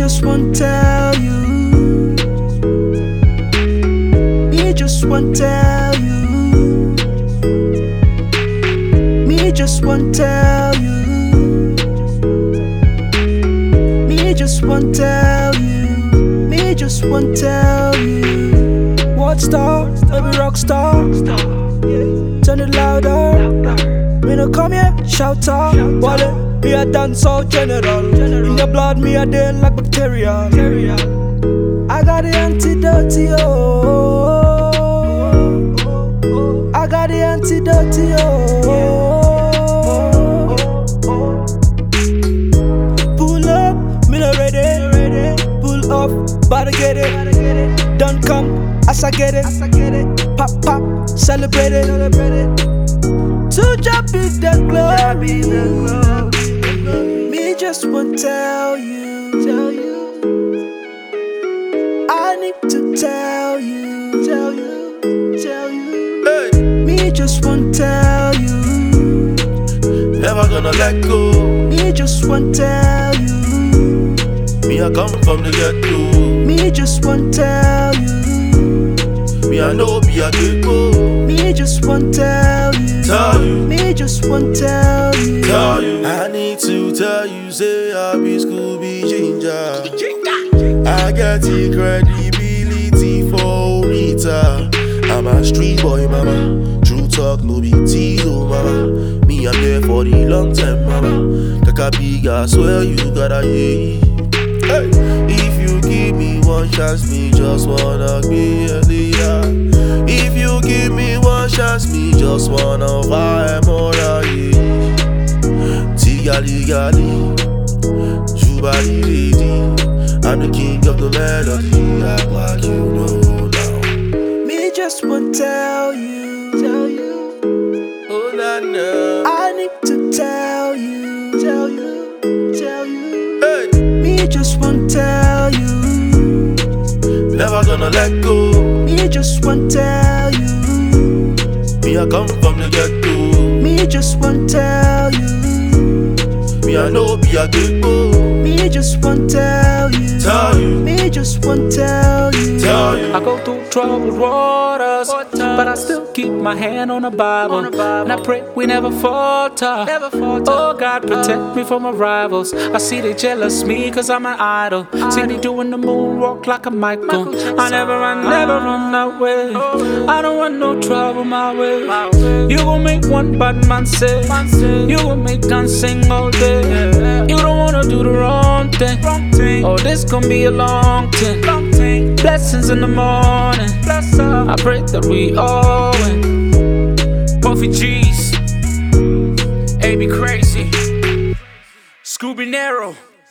just want tell you. Me just want tell you. Me just want tell you. Me just want tell you. Me just want tell you. What star? Baby rock star. Turn it louder. Me no come here, shout out. Wallet, me a dance all general. In your blood, me a dead like bacteria. I got the antidote, oh. I got the antidote, oh. Pull up, me no ready. Pull up, bout to get it. Don't come, as I get it. Pop, pop, celebrate it. To drop it the glory. Me just want tell you. I need to tell you. Hey. Me just want tell you. Never gonna let go. Me just want tell you. Me I come from the ghetto. Me just want tell you. Me I know be a ghetto. Me just want tell you. Tell you. Me just want tell you. Tell you. I need to tell you, say I be Scooby Ginger. I get the credibility for Rita. I'm a street boy, mama. True talk, no big deal, mama. Me, I'm there for the long time, mama. Kaka big, I swear you gotta hear. Hey. If you give me one chance, me just wanna be a leader. If you give me one chance, me just wanna vibe more yeah. Tigali gali, Jubali lady. I'm the king of the melody, act like you know now. Me just want tell you. Oh na na. I need to tell you. Hey. Me just want tell you. Never gonna let go. Me just want tell you. Me I come from the ghetto. Me just want tell you. Me I know be a ghetto. Me just want tell you. Tell you. Me just want tell you. Tell you. I go through troubled waters, but I still keep my hand on the Bible. And I pray we never falter. Oh God, protect me from my rivals. I see they jealous me cause I'm an idol. See me doing the moonwalk like a Michael. I never run away. I don't want no trouble my way. You gon' make one bad man say. You gon' make guns sing all day. You don't wanna do the wrong thing. Oh, this gon' be a long thing. Blessings in the morning. I pray that we all win. Puffy G's, AB Crazy, Scooby Nero.